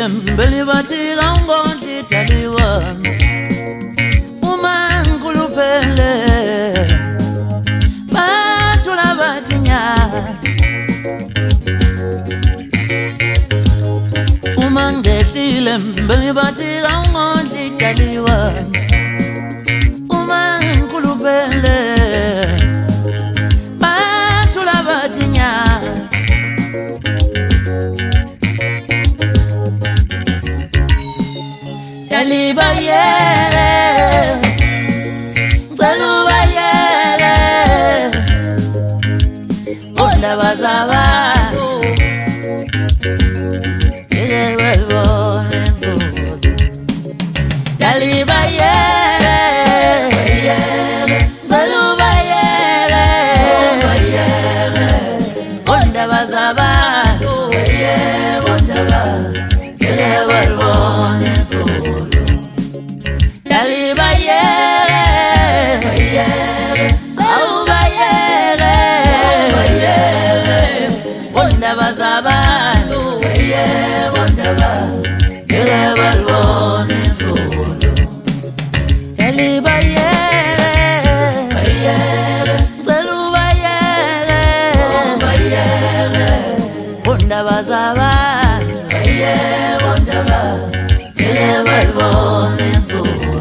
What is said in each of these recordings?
mzimbeli bathi kawungondidaliwa uma ngikhuluphele bathula bathi nya uma ngehlile mzimbeli bathi kawungondidaliwa uma ngikhuluphele bathula bathi nya Daliba yere, Daluba yere, Onda bazaba, Kile vuelvo en su. Daliba yere, Daluba yere, Onda bazaba, Kile vuelvo en su. Daliba yere, Auba yere, Onda bazaba, Kile vuelvo en su. Daliba yere, Daluba yere, Onda bazaba, Kile vuelvo en su.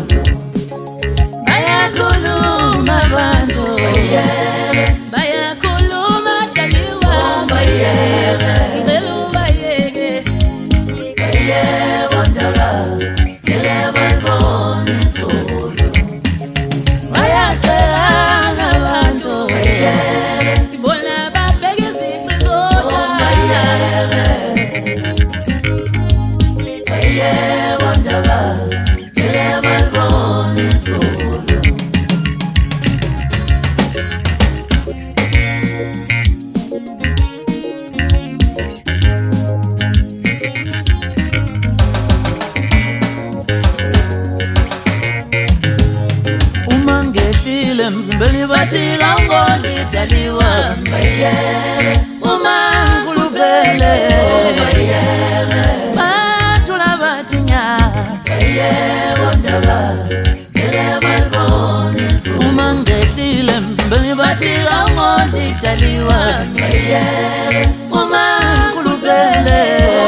Bayakhuluma abantu, bayakhuluma Daliwa, ngicela ubayeke, Kile vuelvo en su. Bayacelana abantu, ngibona babheka izici zodwa. Kile vuelvo en su. Mzimbeli bathi kawungondidaliwa uma ngikhuluphele bathula bathi nya uma ngehlile mzimbeli bathi kawungondidaliwa uma ngikhuluphele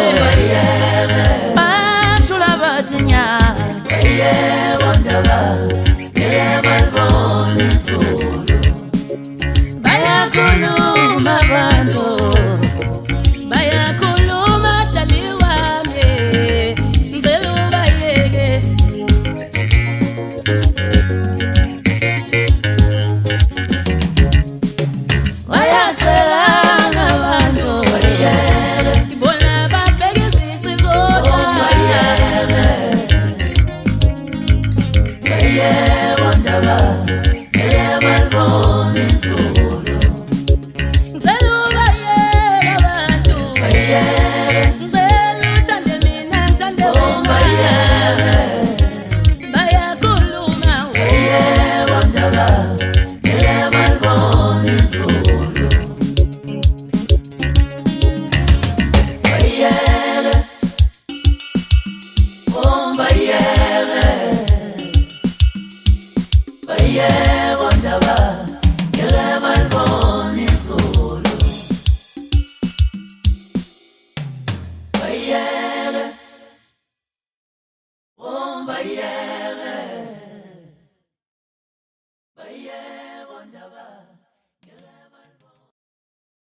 bathula bathi nya Bayakhuluma abantu, bayakhuluma Daliwa, ngicela ubayeke. Bayacelana abantu, ngibona babheka izici zodwa. Yeah, wonderful, you never born in soul.